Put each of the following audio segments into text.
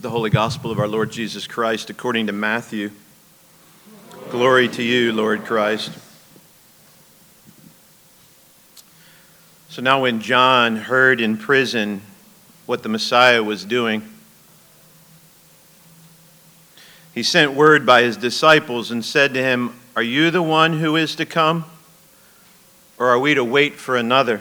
the Holy Gospel of our Lord Jesus Christ according to Matthew. Glory to you, Lord Christ. So now when John heard in prison what the Messiah was doing, he sent word by his disciples and said to him, "Are you the one who is to come, or are we to wait for another?"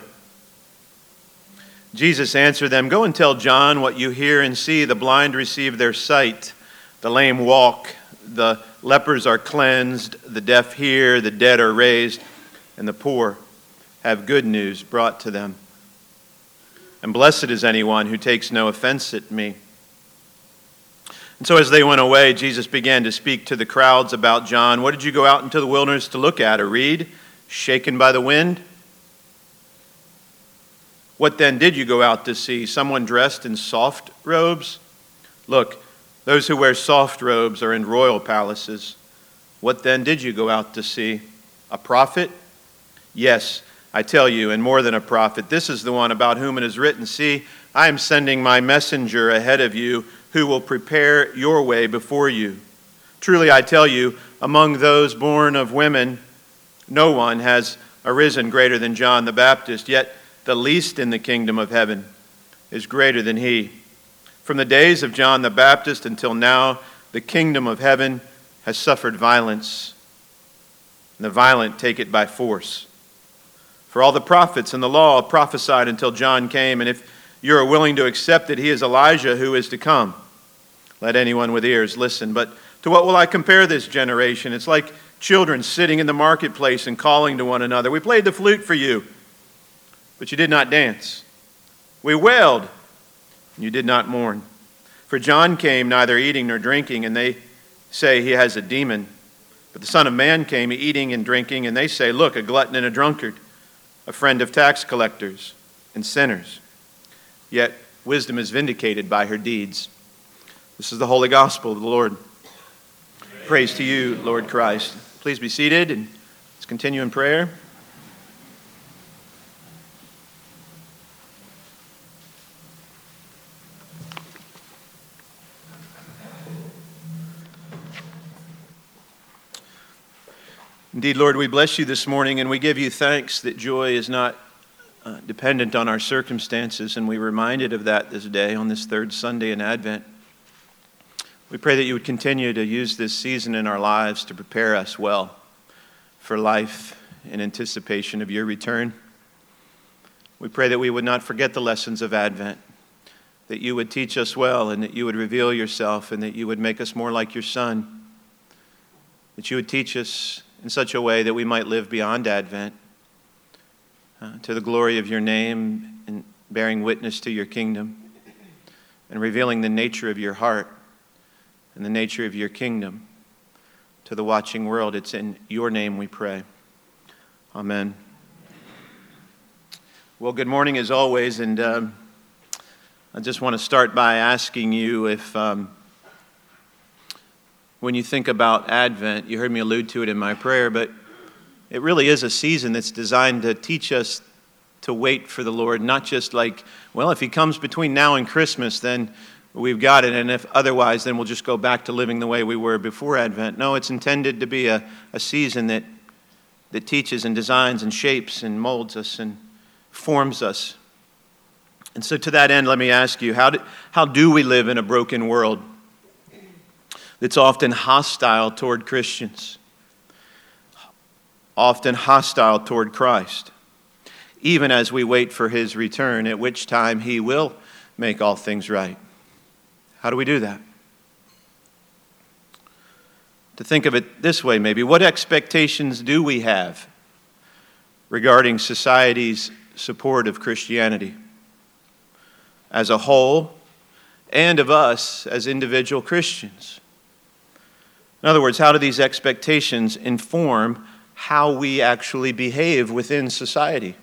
Jesus answered them, "Go and tell John what you hear and see. The blind receive their sight, the lame walk, the lepers are cleansed, the deaf hear, the dead are raised, and the poor have good news brought to them. And blessed is anyone who takes no offense at me." And so as they went away, Jesus began to speak to the crowds about John. "What did you go out into the wilderness to look at? A reed shaken by the wind? What then did you go out to see? Someone dressed in soft robes? Look, those who wear soft robes are in royal palaces. What then did you go out to see? A prophet? Yes, I tell you, and more than a prophet. This is the one about whom it is written, 'See, I am sending my messenger ahead of you who will prepare your way before you.' Truly I tell you, among those born of women, no one has arisen greater than John the Baptist, yet the least in the kingdom of heaven is greater than he. From the days of John the Baptist until now, the kingdom of heaven has suffered violence, and the violent take it by force. For all the prophets and the law prophesied until John came, and if you are willing to accept it, he is Elijah who is to come. Let anyone with ears listen. But to what will I compare this generation? It's like children sitting in the marketplace and calling to one another, 'We played the flute for you, but you did not dance. We wailed, and you did not mourn. For John came neither eating nor drinking, and they say he has a demon. But the Son of Man came eating and drinking, and they say, Look, a glutton and a drunkard, a friend of tax collectors and sinners. Yet wisdom is vindicated by her deeds." This is the Holy Gospel of the Lord. Praise to you, Lord Christ. Please be seated, and let's continue in prayer. Indeed, Lord, we bless you this morning, and we give you thanks that joy is not dependent on our circumstances, and we're reminded of that this day on this third Sunday in Advent. We pray that you would continue to use this season in our lives to prepare us well for life in anticipation of your return. We pray that we would not forget the lessons of Advent, that you would teach us well, and that you would reveal yourself, and that you would make us more like your Son, that you would teach us in such a way that we might live beyond Advent to the glory of your name and bearing witness to your kingdom and revealing the nature of your heart and the nature of your kingdom to the watching world. It's in your name we pray. Amen. Well, good morning as always, and I just want to start by asking you if when you think about Advent, you heard me allude to it in my prayer, but it really is a season that's designed to teach us to wait for the Lord, not just like, well, if he comes between now and Christmas, then we've got it, and if otherwise, then we'll just go back to living the way we were before Advent. No, it's intended to be a season that teaches and designs and shapes and molds us and forms us. And so to that end, let me ask you, how do we live in a broken world that's often hostile toward Christians, often hostile toward Christ, even as we wait for his return, at which time he will make all things right? How do we do that? To think of it this way, maybe, what expectations do we have regarding society's support of Christianity as a whole and of us as individual Christians? In other words, how do these expectations inform how we actually behave within society?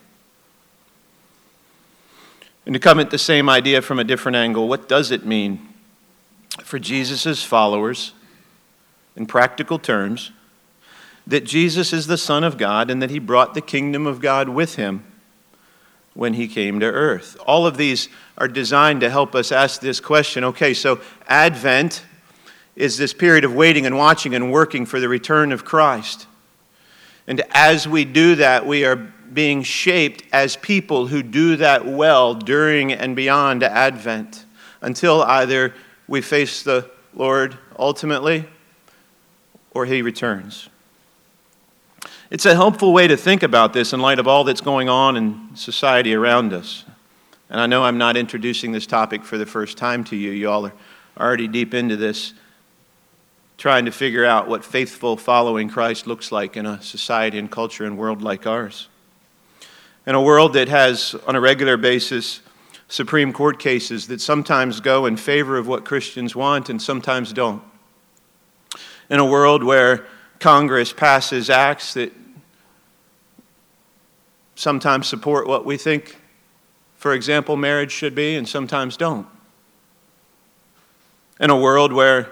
And to come at the same idea from a different angle, what does it mean for Jesus' followers, in practical terms, that Jesus is the Son of God and that he brought the kingdom of God with him when he came to earth. All of these are designed to help us ask this question. Okay, so Advent is this period of waiting and watching and working for the return of Christ. And as we do that, we are being shaped as people who do that well during and beyond Advent, until either we face the Lord ultimately or he returns. It's a helpful way to think about this in light of all that's going on in society around us. And I know I'm not introducing this topic for the first time to you. You all are already deep into this, trying to figure out what faithful following Christ looks like in a society and culture and world like ours. In a world that has, on a regular basis, Supreme Court cases that sometimes go in favor of what Christians want and sometimes don't. In a world where Congress passes acts that sometimes support what we think, for example, marriage should be, and sometimes don't. In a world where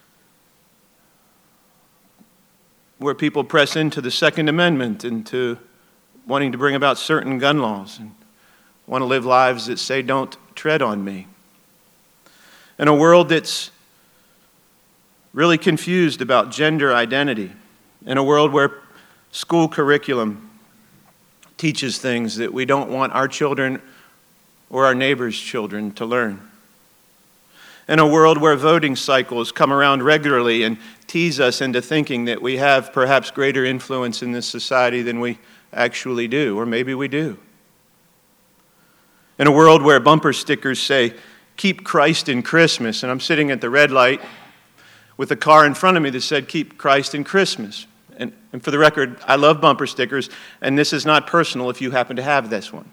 people press into the Second Amendment and to wanting to bring about certain gun laws and want to live lives that say, "Don't tread on me." In a world that's really confused about gender identity. In a world where school curriculum teaches things that we don't want our children or our neighbors' children to learn. In a world where voting cycles come around regularly and tease us into thinking that we have perhaps greater influence in this society than we actually do, or maybe we do. In a world where bumper stickers say, "Keep Christ in Christmas," and I'm sitting at the red light with a car in front of me that said, "Keep Christ in Christmas." And for the record, I love bumper stickers, and this is not personal if you happen to have this one.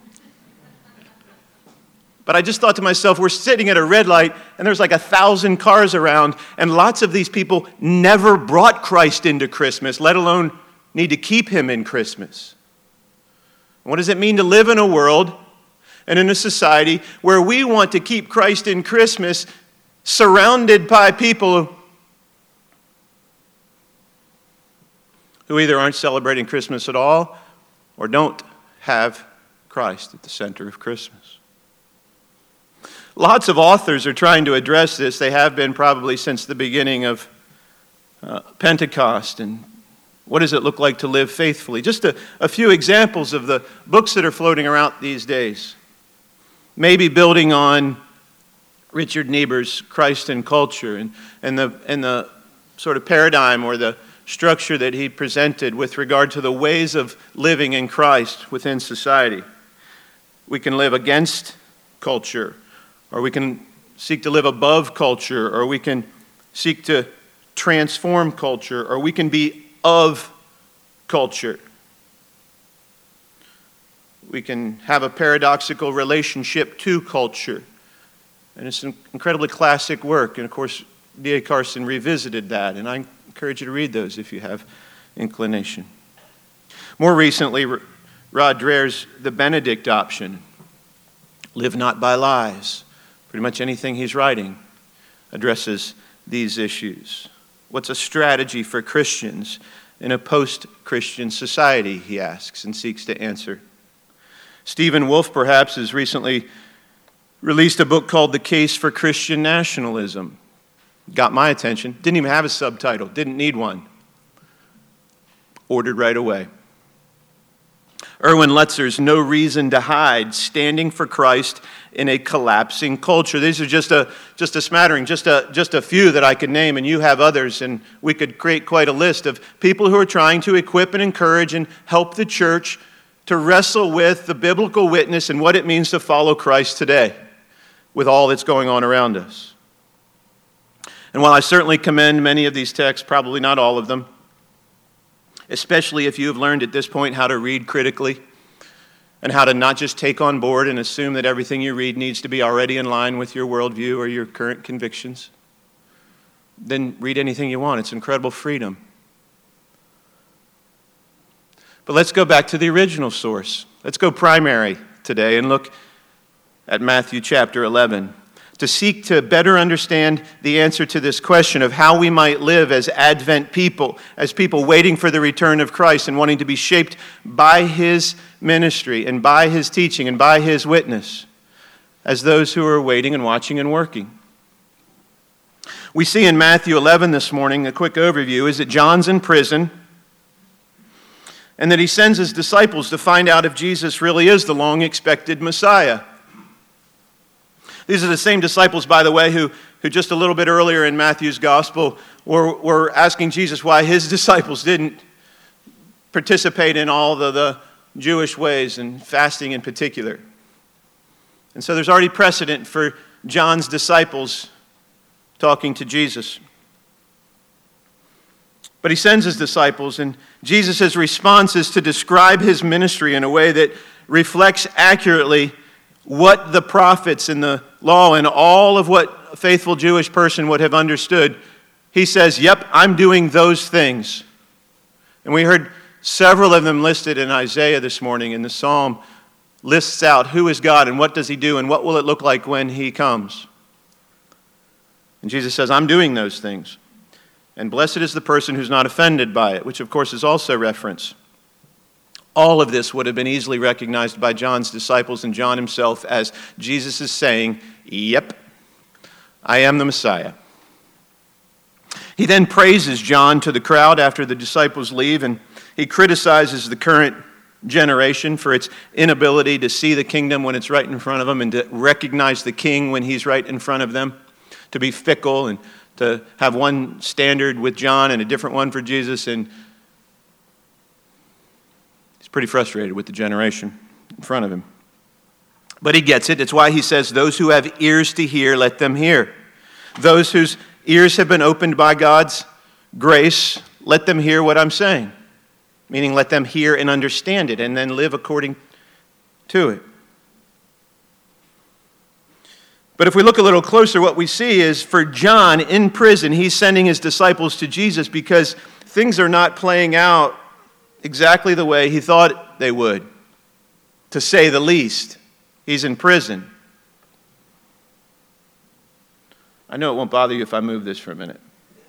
But I just thought to myself, we're sitting at a red light, and there's like 1,000 cars around, and lots of these people never brought Christ into Christmas, let alone need to keep him in Christmas. What does it mean to live in a world and in a society where we want to keep Christ in Christmas surrounded by people who either aren't celebrating Christmas at all or don't have Christ at the center of Christmas? Lots of authors are trying to address this. They have been probably since the beginning of Pentecost. And what does it look like to live faithfully? Just a few examples of the books that are floating around these days. Maybe building on Richard Niebuhr's Christ and Culture and the sort of paradigm or the structure that he presented with regard to the ways of living in Christ within society. We can live against culture, or we can seek to live above culture, or we can seek to transform culture, or we can be of culture. We can have a paradoxical relationship to culture. And it's an incredibly classic work. And of course, D.A. Carson revisited that. And I encourage you to read those if you have inclination. More recently, Rod Dreher's The Benedict Option. Live not by lies. Pretty much anything he's writing addresses these issues. What's a strategy for Christians in a post-Christian society, he asks and seeks to answer. Stephen Wolfe, perhaps, has recently released a book called The Case for Christian Nationalism. Got my attention. Didn't even have a subtitle. Didn't need one. Ordered right away. Erwin Lutzer's No Reason to Hide, Standing for Christ in a Collapsing Culture. These are just a smattering, just a few that I could name, and you have others, and we could create quite a list of people who are trying to equip and encourage and help the church to wrestle with the biblical witness and what it means to follow Christ today with all that's going on around us. And while I certainly commend many of these texts, probably not all of them, especially if you have learned at this point how to read critically and how to not just take on board and assume that everything you read needs to be already in line with your worldview or your current convictions, then read anything you want. It's incredible freedom. But let's go back to the original source. Let's go primary today and look at Matthew chapter 11. to seek to better understand the answer to this question of how we might live as Advent people, as people waiting for the return of Christ and wanting to be shaped by his ministry and by his teaching and by his witness, as those who are waiting and watching and working. We see in Matthew 11 this morning, a quick overview, is that John's in prison and that he sends his disciples to find out if Jesus really is the long-expected Messiah. These are the same disciples, by the way, who just a little bit earlier in Matthew's gospel were asking Jesus why his disciples didn't participate in all the Jewish ways and fasting in particular. And so there's already precedent for John's disciples talking to Jesus. But he sends his disciples, and Jesus' response is to describe his ministry in a way that reflects accurately what the prophets and the law and all of what a faithful Jewish person would have understood. He says, yep, I'm doing those things. And we heard several of them listed in Isaiah this morning, and the psalm lists out who is God and what does he do and what will it look like when he comes. And Jesus says, I'm doing those things. And blessed is the person who's not offended by it, which of course is also reference. All of this would have been easily recognized by John's disciples and John himself as Jesus is saying, yep, I am the Messiah. He then praises John to the crowd after the disciples leave, and he criticizes the current generation for its inability to see the kingdom when it's right in front of them and to recognize the king when he's right in front of them, to be fickle and to have one standard with John and a different one for Jesus. And he's pretty frustrated with the generation in front of him. But he gets it. It's why he says, those who have ears to hear, let them hear. Those whose ears have been opened by God's grace, let them hear what I'm saying. Meaning let them hear and understand it and then live according to it. But if we look a little closer, what we see is for John in prison, he's sending his disciples to Jesus because things are not playing out exactly the way he thought they would, to say the least. He's in prison. I know it won't bother you if I move this for a minute.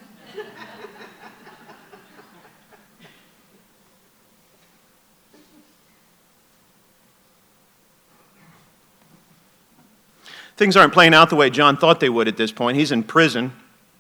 Things aren't playing out the way John thought they would at this point. He's in prison.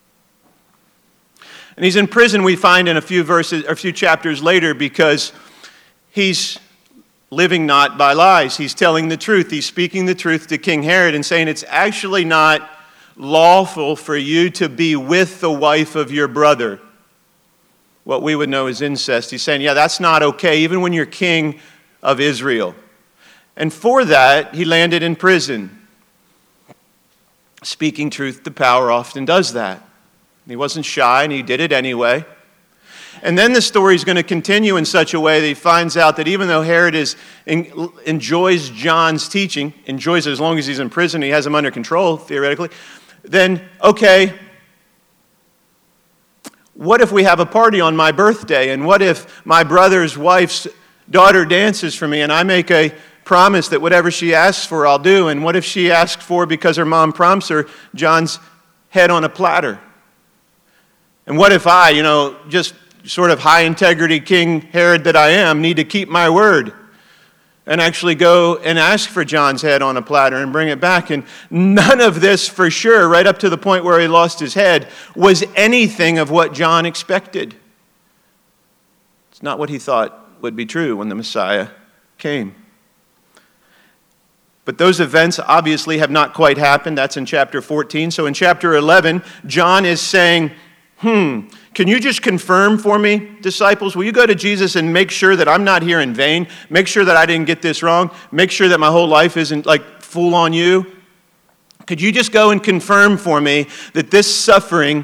And he's in prison, we find in a few chapters later, because he's living not by lies. He's telling the truth. He's speaking the truth to King Herod and saying it's actually not lawful for you to be with the wife of your brother. What we would know as incest. He's saying, yeah, that's not okay, even when you're king of Israel. And for that, he landed in prison. Speaking truth to power often does that. He wasn't shy, and he did it anyway. And then the story is going to continue in such a way that he finds out that even though Herod enjoys John's teaching, enjoys it as long as he's in prison, he has him under control, theoretically, then, okay, what if we have a party on my birthday? And what if my brother's wife's daughter dances for me, and I make a promise that whatever she asks for, I'll do. And what if she asks for, because her mom prompts her, John's head on a platter? And what if I, just sort of high-integrity King Herod that I am, need to keep my word and actually go and ask for John's head on a platter and bring it back? And none of this, for sure, right up to the point where he lost his head, was anything of what John expected. It's not what he thought would be true when the Messiah came. But those events obviously have not quite happened. That's in chapter 14. So in chapter 11, John is saying, can you just confirm for me, disciples? Will you go to Jesus and make sure that I'm not here in vain? Make sure that I didn't get this wrong? Make sure that my whole life isn't like fool on you? Could you just go and confirm for me that this suffering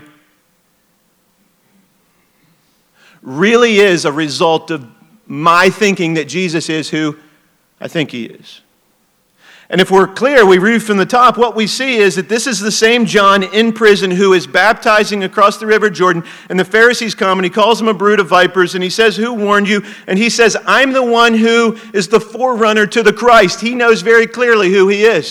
really is a result of my thinking that Jesus is who I think he is? And if we're clear, we read from the top, what we see is that this is the same John in prison who is baptizing across the river Jordan, and the Pharisees come and he calls them a brood of vipers, and he says, who warned you? And he says, I'm the one who is the forerunner to the Christ. He knows very clearly who he is.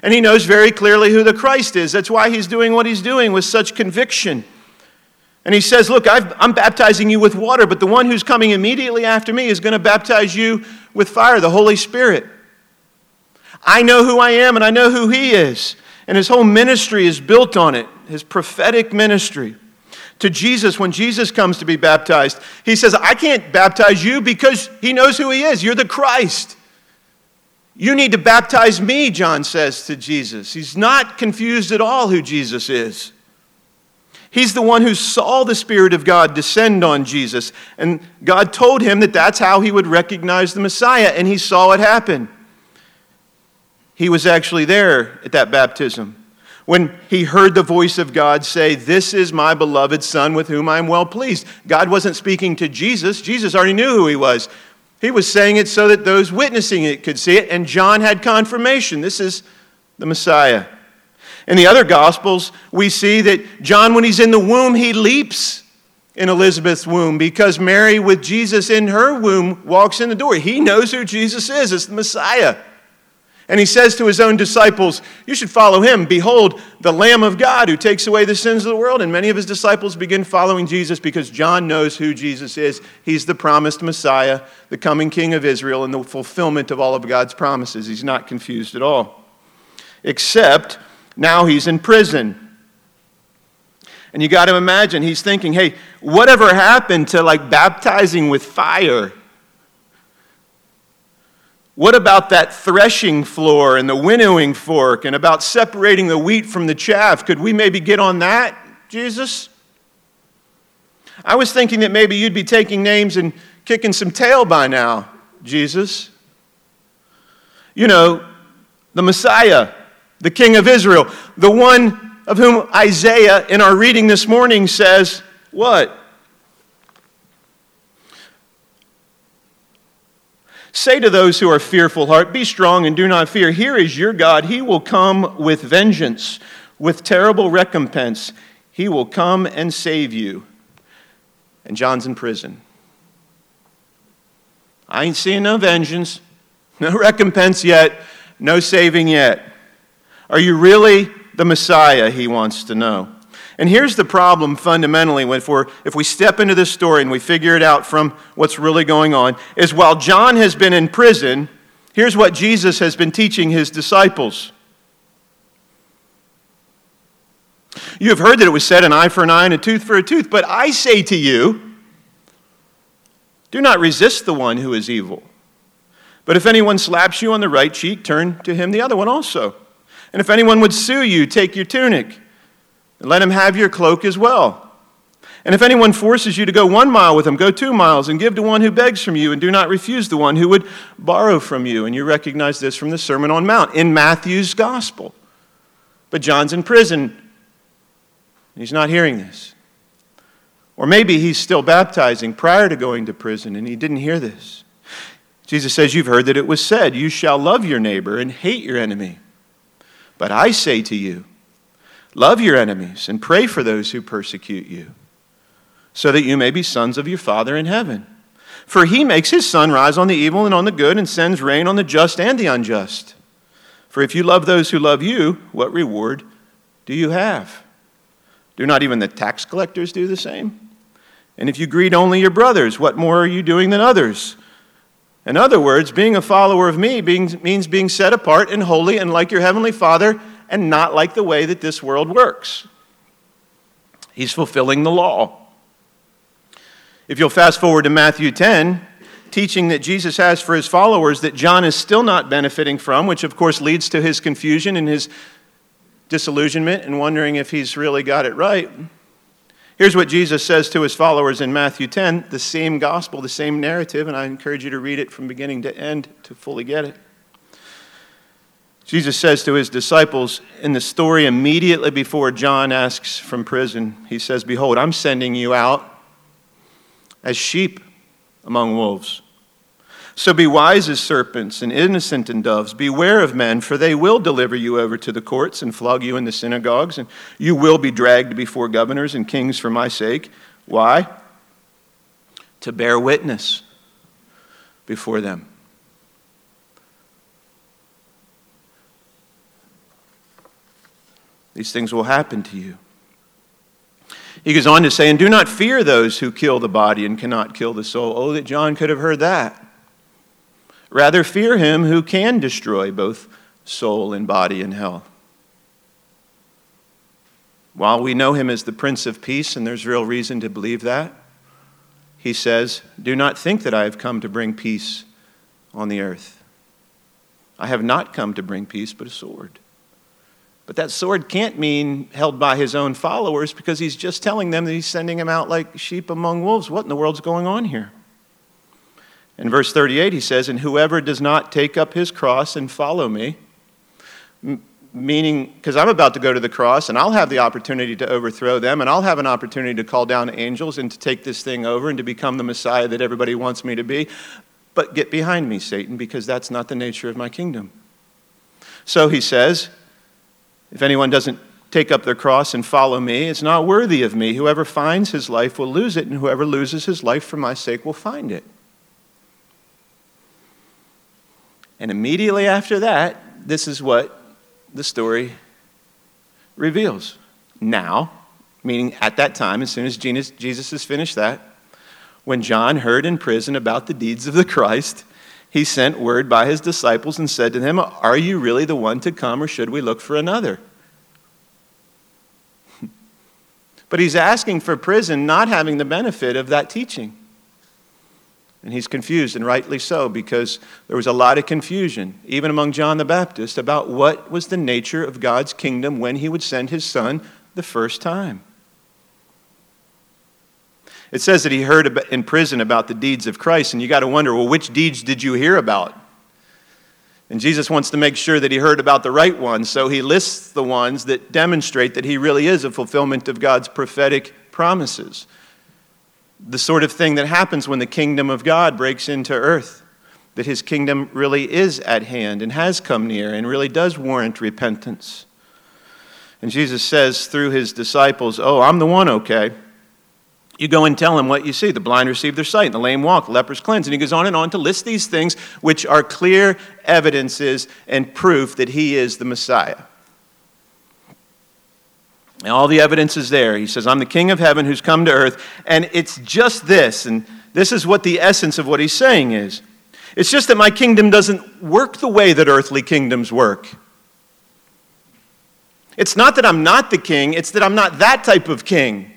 And he knows very clearly who the Christ is. That's why he's doing what he's doing with such conviction. And he says, look, I'm baptizing you with water, but the one who's coming immediately after me is going to baptize you with fire, the Holy Spirit. I know who I am and I know who he is. And his whole ministry is built on it, his prophetic ministry. To Jesus, when Jesus comes to be baptized, he says, I can't baptize you because he knows who he is. You're the Christ. You need to baptize me, John says to Jesus. He's not confused at all who Jesus is. He's the one who saw the Spirit of God descend on Jesus. And God told him that that's how he would recognize the Messiah, and he saw it happen. He was actually there at that baptism when he heard the voice of God say, this is my beloved Son with whom I am well pleased. God wasn't speaking to Jesus. Jesus already knew who he was. He was saying it so that those witnessing it could see it, and John had confirmation. This is the Messiah. In the other Gospels, we see that John, when he's in the womb, he leaps in Elizabeth's womb because Mary, with Jesus in her womb, walks in the door. He knows who Jesus is. It's the Messiah. And he says to his own disciples, you should follow him. Behold, the Lamb of God who takes away the sins of the world. And many of his disciples begin following Jesus because John knows who Jesus is. He's the promised Messiah, the coming King of Israel, and the fulfillment of all of God's promises. He's not confused at all. Except now he's in prison. And you got to imagine, he's thinking, hey, whatever happened to baptizing with fire? What about that threshing floor and the winnowing fork and about separating the wheat from the chaff? Could we maybe get on that, Jesus? I was thinking that maybe you'd be taking names and kicking some tail by now, Jesus. You know, the Messiah, the King of Israel, the one of whom Isaiah in our reading this morning says, what? Say to those who are fearful heart, be strong and do not fear. Here is your God. He will come with vengeance, with terrible recompense. He will come and save you. And John's in prison. I ain't seeing no vengeance, no recompense yet, no saving yet. Are you really the Messiah? He wants to know. And here's the problem fundamentally if we step into this story and we figure it out from what's really going on, is while John has been in prison, here's what Jesus has been teaching his disciples. You have heard that it was said, an eye for an eye and a tooth for a tooth, but I say to you, do not resist the one who is evil. But if anyone slaps you on the right cheek, turn to him the other one also. And if anyone would sue you, take your tunic. And let him have your cloak as well. And if anyone forces you to go 1 mile with him, go 2 miles, and give to one who begs from you, and do not refuse the one who would borrow from you. And you recognize this from the Sermon on the Mount in Matthew's Gospel. But John's in prison. He's not hearing this. Or maybe he's still baptizing prior to going to prison, and he didn't hear this. Jesus says, you've heard that it was said, you shall love your neighbor and hate your enemy. But I say to you, love your enemies and pray for those who persecute you, so that you may be sons of your Father in heaven. For he makes his sun rise on the evil and on the good and sends rain on the just and the unjust. For if you love those who love you, what reward do you have? Do not even the tax collectors do the same? And if you greet only your brothers, what more are you doing than others? In other words, being a follower of me means being set apart and holy and like your heavenly Father, and not like the way that this world works. He's fulfilling the law. If you'll fast forward to Matthew 10, teaching that Jesus has for his followers that John is still not benefiting from, which of course leads to his confusion and his disillusionment and wondering if he's really got it right. Here's what Jesus says to his followers in Matthew 10, the same gospel, the same narrative, and I encourage you to read it from beginning to end to fully get it. Jesus says to his disciples in the story immediately before John asks from prison, he says, behold, I'm sending you out as sheep among wolves. So be wise as serpents and innocent as doves. Beware of men, for they will deliver you over to the courts and flog you in the synagogues, and you will be dragged before governors and kings for my sake. Why? To bear witness before them. These things will happen to you. He goes on to say, and do not fear those who kill the body and cannot kill the soul. Oh, that John could have heard that. Rather fear him who can destroy both soul and body in hell. While we know him as the Prince of Peace, and there's real reason to believe that, he says, do not think that I have come to bring peace on the earth. I have not come to bring peace, but a sword. But that sword can't mean held by his own followers, because he's just telling them that he's sending them out like sheep among wolves. What in the world's going on here? In verse 38, he says, and whoever does not take up his cross and follow me, meaning, because I'm about to go to the cross, and I'll have the opportunity to overthrow them, and I'll have an opportunity to call down angels and to take this thing over and to become the Messiah that everybody wants me to be. But get behind me, Satan, because that's not the nature of my kingdom. So he says, if anyone doesn't take up their cross and follow me, it's not worthy of me. Whoever finds his life will lose it, and whoever loses his life for my sake will find it. And immediately after that, this is what the story reveals. Now, meaning at that time, as soon as Jesus has finished that, when John heard in prison about the deeds of the Christ, he sent word by his disciples and said to them, are you really the one to come, or should we look for another? But he's asking for prison, not having the benefit of that teaching. And he's confused, and rightly so, because there was a lot of confusion, even among John the Baptist, about what was the nature of God's kingdom when he would send his son the first time. It says that he heard in prison about the deeds of Christ, and you got to wonder, well, which deeds did you hear about? And Jesus wants to make sure that he heard about the right ones, so he lists the ones that demonstrate that he really is a fulfillment of God's prophetic promises. The sort of thing that happens when the kingdom of God breaks into earth, that his kingdom really is at hand and has come near and really does warrant repentance. And Jesus says through his disciples, oh, I'm the one, okay? You go and tell him what you see. The blind receive their sight, and the lame walk, the lepers cleanse. And he goes on and on to list these things which are clear evidences and proof that he is the Messiah. And all the evidence is there. He says, I'm the King of heaven who's come to earth. And it's just this, and this is what the essence of what he's saying is. It's just that my kingdom doesn't work the way that earthly kingdoms work. It's not that I'm not the king, it's that I'm not that type of king.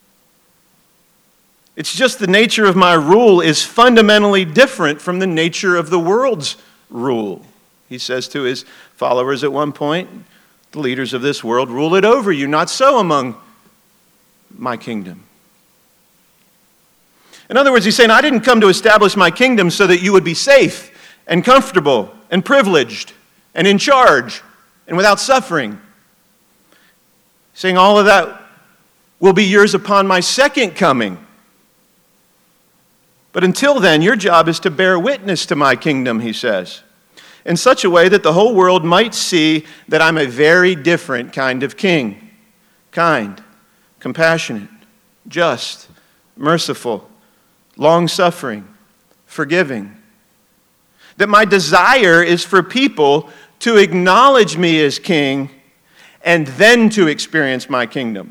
It's just the nature of my rule is fundamentally different from the nature of the world's rule. He says to his followers at one point, the leaders of this world rule it over you, not so among my kingdom. In other words, he's saying, I didn't come to establish my kingdom so that you would be safe and comfortable and privileged and in charge and without suffering. He's saying all of that will be yours upon my second coming. But until then, your job is to bear witness to my kingdom, he says, in such a way that the whole world might see that I'm a very different kind of king. Kind, compassionate, just, merciful, long-suffering, forgiving. That my desire is for people to acknowledge me as king and then to experience my kingdom.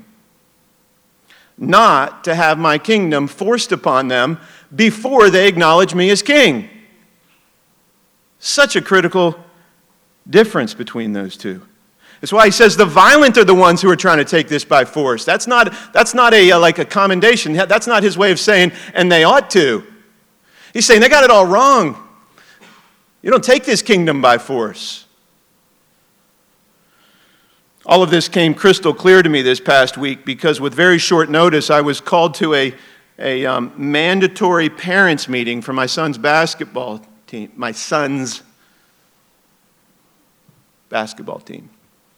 Not to have my kingdom forced upon them before they acknowledge me as king. Such a critical difference between those two. That's why he says the violent are the ones who are trying to take this by force. That's not like a commendation. That's not his way of saying, and they ought to. He's saying they got it all wrong. You don't take this kingdom by force. All of this came crystal clear to me this past week because with very short notice I was called to a mandatory parents meeting for my son's basketball team. My son's basketball team.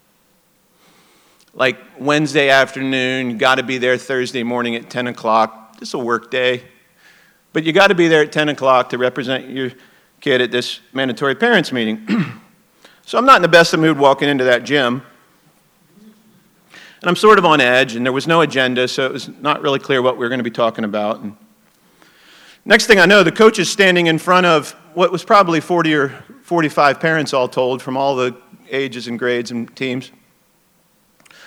Like Wednesday afternoon, you got to be there Thursday morning at 10 o'clock. This is a work day. But you got to be there at 10 o'clock to represent your kid at this mandatory parents meeting. So I'm not in the best of mood walking into that gym. And I'm sort of on edge, and there was no agenda, so it was not really clear what we were going to be talking about. And next thing I know, the coach is standing in front of what was probably 40 or 45 parents all told from all the ages and grades and teams.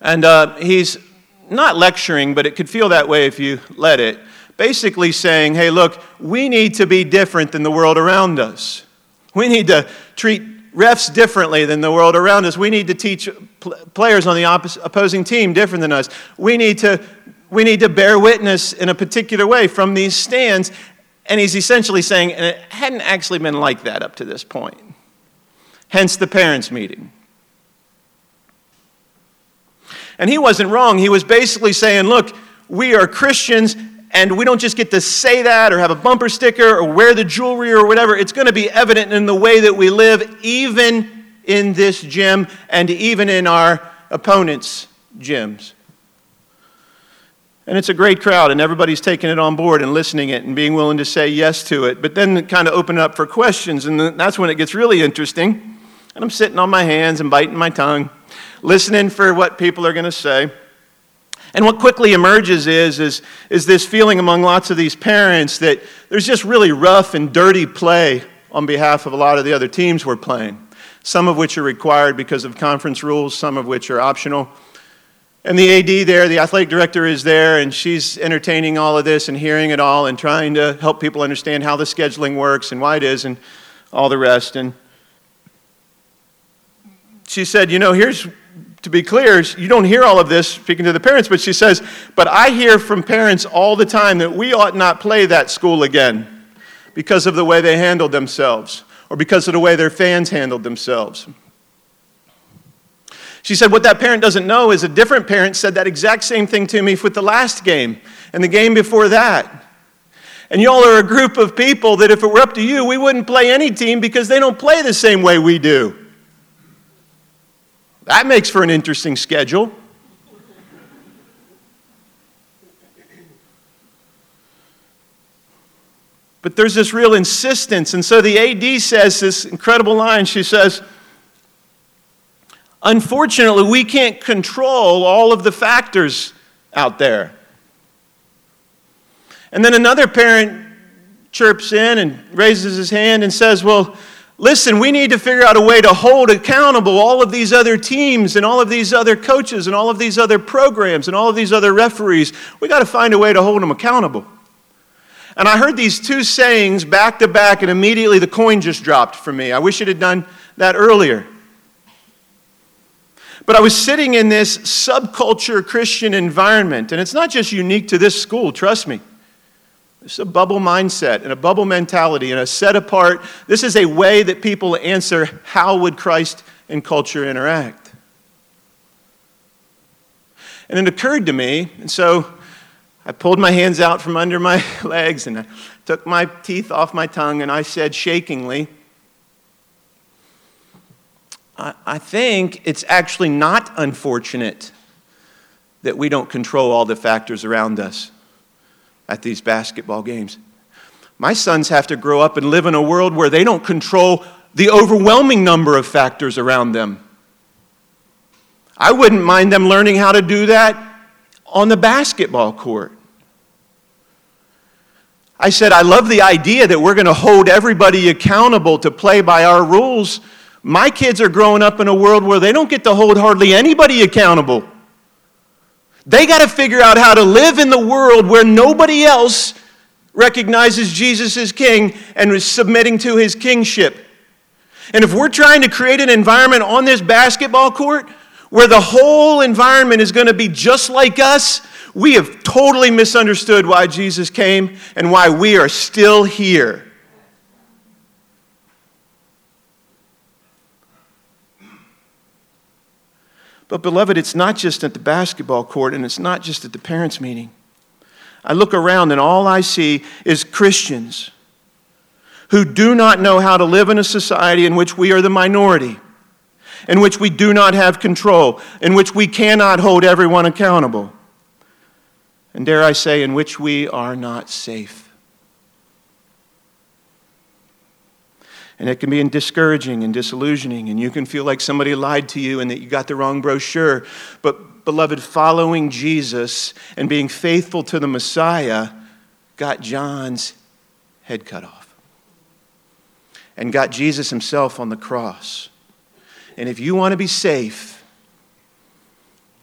And he's not lecturing, but it could feel that way if you let it. Basically saying, hey, look, we need to be different than the world around us. We need to treat refs differently than the world around us. We need to teach players on the opposing team different than us. We need to bear witness in a particular way from these stands. And he's essentially saying, and it hadn't actually been like that up to this point. Hence the parents' meeting. And he wasn't wrong. He was basically saying, look, we are Christians, and we don't just get to say that or have a bumper sticker or wear the jewelry or whatever. It's going to be evident in the way that we live, even in this gym and even in our opponents' gyms. And it's a great crowd, and everybody's taking it on board and listening it and being willing to say yes to it. But then kind of open up for questions, and that's when it gets really interesting. And I'm sitting on my hands and biting my tongue, listening for what people are going to say. And what quickly emerges is this feeling among lots of these parents that there's just really rough and dirty play on behalf of a lot of the other teams we're playing, some of which are required because of conference rules, some of which are optional. And the AD there, the athletic director, is there, and she's entertaining all of this and hearing it all and trying to help people understand how the scheduling works and why it is and all the rest. And she said, here's, to be clear, you don't hear all of this speaking to the parents, but she says, but I hear from parents all the time that we ought not play that school again because of the way they handled themselves or because of the way their fans handled themselves. She said, what that parent doesn't know is a different parent said that exact same thing to me with the last game and the game before that. And y'all are a group of people that if it were up to you, we wouldn't play any team because they don't play the same way we do. That makes for an interesting schedule. But there's this real insistence. And so the AD says this incredible line. She says, unfortunately, we can't control all of the factors out there. And then another parent chirps in and raises his hand and says, well, listen, we need to figure out a way to hold accountable all of these other teams and all of these other coaches and all of these other programs and all of these other referees. We got to find a way to hold them accountable. And I heard these two sayings back to back, and immediately the coin just dropped for me. I wish it had done that earlier. But I was sitting in this subculture Christian environment, and it's not just unique to this school, trust me. It's a bubble mindset and a bubble mentality and a set apart. This is a way that people answer, how would Christ and culture interact? And it occurred to me, and so I pulled my hands out from under my legs and I took my teeth off my tongue and I said shakingly, I think it's actually not unfortunate that we don't control all the factors around us at these basketball games. My sons have to grow up and live in a world where they don't control the overwhelming number of factors around them. I wouldn't mind them learning how to do that on the basketball court. I said, I love the idea that we're going to hold everybody accountable to play by our rules. My kids are growing up in a world where they don't get to hold hardly anybody accountable. They got to figure out how to live in the world where nobody else recognizes Jesus as king and is submitting to his kingship. And if we're trying to create an environment on this basketball court where the whole environment is going to be just like us, we have totally misunderstood why Jesus came and why we are still here. But beloved, it's not just at the basketball court and it's not just at the parents' meeting. I look around and all I see is Christians who do not know how to live in a society in which we are the minority, in which we do not have control, in which we cannot hold everyone accountable, and dare I say, in which we are not safe. And it can be discouraging and disillusioning, and you can feel like somebody lied to you and that you got the wrong brochure. But, beloved, following Jesus and being faithful to the Messiah got John's head cut off and got Jesus himself on the cross. And if you want to be safe, you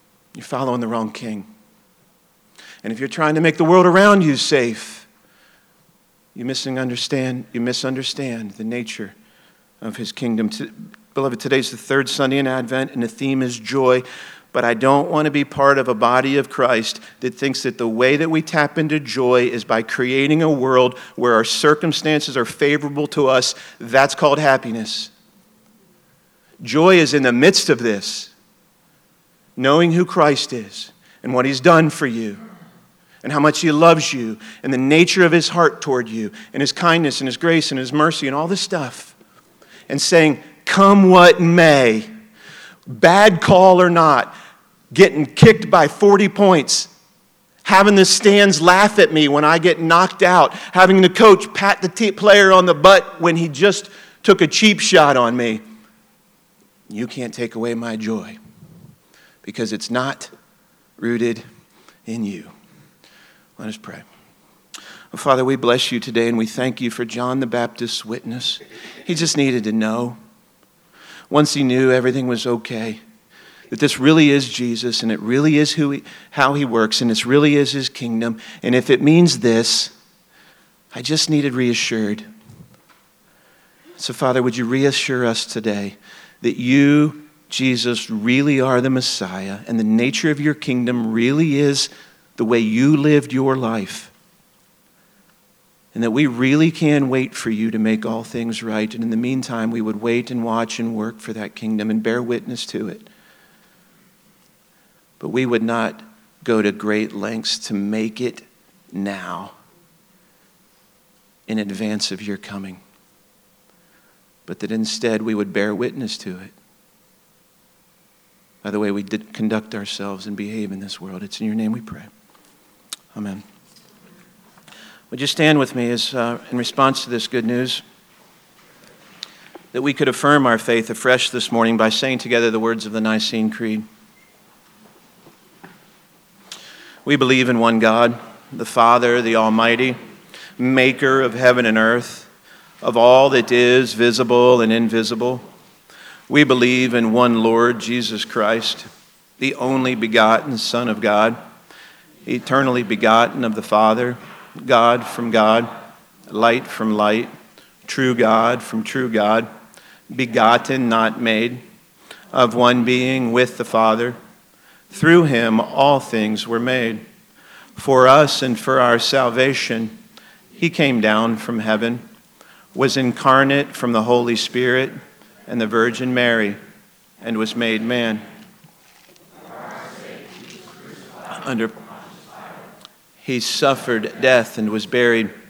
you're following the wrong king. And if you're trying to make the world around you safe, you misunderstand the nature of his kingdom. Beloved, today's the third Sunday in Advent, and the theme is joy. But I don't want to be part of a body of Christ that thinks that the way that we tap into joy is by creating a world where our circumstances are favorable to us. That's called happiness. Joy is in the midst of this, knowing who Christ is and what he's done for you, and how much he loves you, and the nature of his heart toward you, and his kindness, and his grace, and his mercy, and all this stuff. And saying, come what may, bad call or not, getting kicked by 40 points, having the stands laugh at me when I get knocked out, having the coach pat the player on the butt when he just took a cheap shot on me. You can't take away my joy, because it's not rooted in you. Let us pray. Oh, Father, we bless you today, and we thank you for John the Baptist's witness. He just needed to know. Once he knew everything was okay, that this really is Jesus, and it really is how he works, and this really is his kingdom. And if it means this, I just needed reassured. So, Father, would you reassure us today that you, Jesus, really are the Messiah, and the nature of your kingdom really is the way you lived your life, and that we really can wait for you to make all things right. And in the meantime, we would wait and watch and work for that kingdom and bear witness to it. But we would not go to great lengths to make it now in advance of your coming, but that instead we would bear witness to it by the way we conduct ourselves and behave in this world. It's in your name we pray. Amen. Would you stand with me as in response to this good news, that we could affirm our faith afresh this morning by saying together the words of the Nicene Creed. We believe in one God, the Father, the Almighty, maker of heaven and earth, of all that is visible and invisible. We believe in one Lord, Jesus Christ, the only begotten Son of God, eternally begotten of the Father, God from God, light from light, true God from true God, begotten, not made, of one being with the Father. Through him all things were made. For us and for our salvation, he came down from heaven, was incarnate from the Holy Spirit and the Virgin Mary, and was made man. He suffered death and was buried.